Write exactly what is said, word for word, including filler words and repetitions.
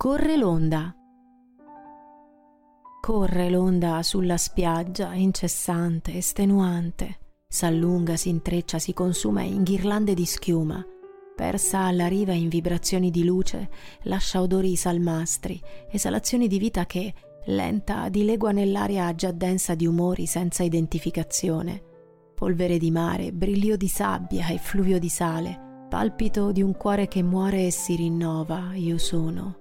Corre l'onda. Corre l'onda sulla spiaggia, incessante, estenuante. S'allunga, si intreccia, si consuma in ghirlande di schiuma. Persa alla riva in vibrazioni di luce, lascia odori salmastri, esalazioni di vita che, lenta, dilegua nell'aria già densa di umori senza identificazione. Polvere di mare, brillio di sabbia e fluvio di sale, palpito di un cuore che muore e si rinnova, io sono.